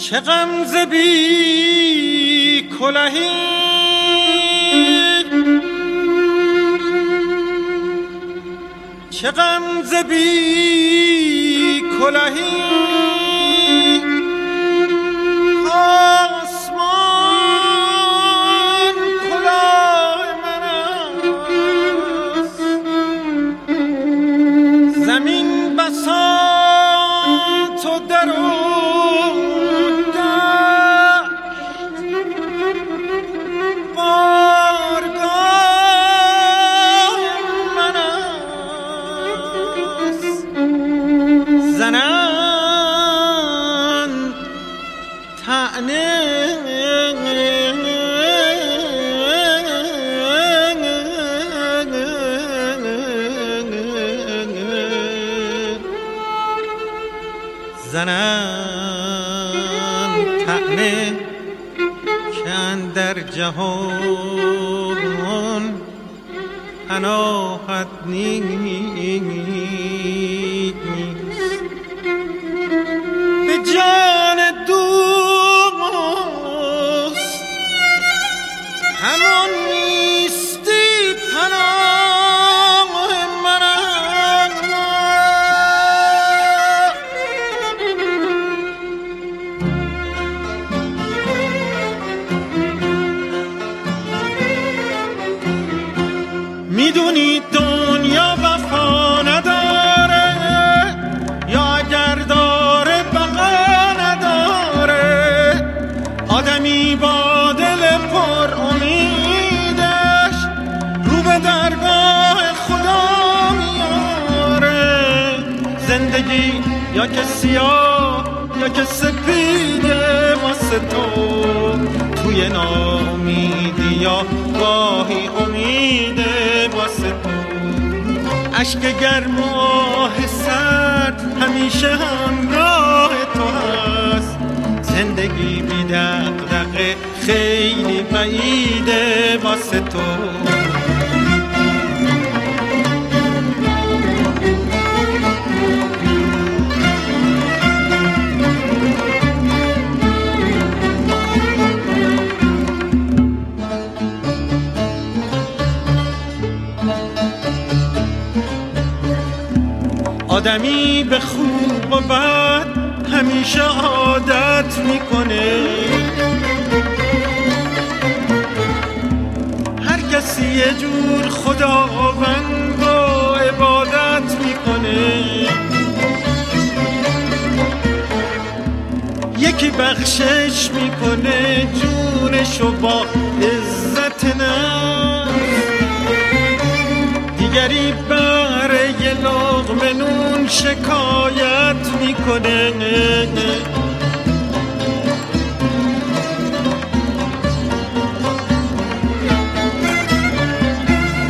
چه غمزه بی کلهی، چه غمزه بی کلهی، آسمان کلاه من است، زمین بساط و در زنن طعنه که اندر جهان پناهت نیست، به جان دوست همان نیستی پناه من. میدونی دنیا وفا نداره یا اگر داره بقا نداره، آدمی با دل پر امیدش رو به درگاه خدا میاره. زندگی یا که سیاه یا که سپیده واسه تو، توی ناامیدی یا گاهی امیده واسه تو. عشق گرم و آه سرد همیشه همراه تو هست، زندگی بی دغدغه خیلی بعیده واسه تو. آدمی به خوب و بد همیشه عادت میکنه، هر کسی یه جور خداوند و عبادت میکنه. یکی بخشش میکنه جونشو با عزت نفس، دیگری برای یه لقمه نون شکایت میکنه.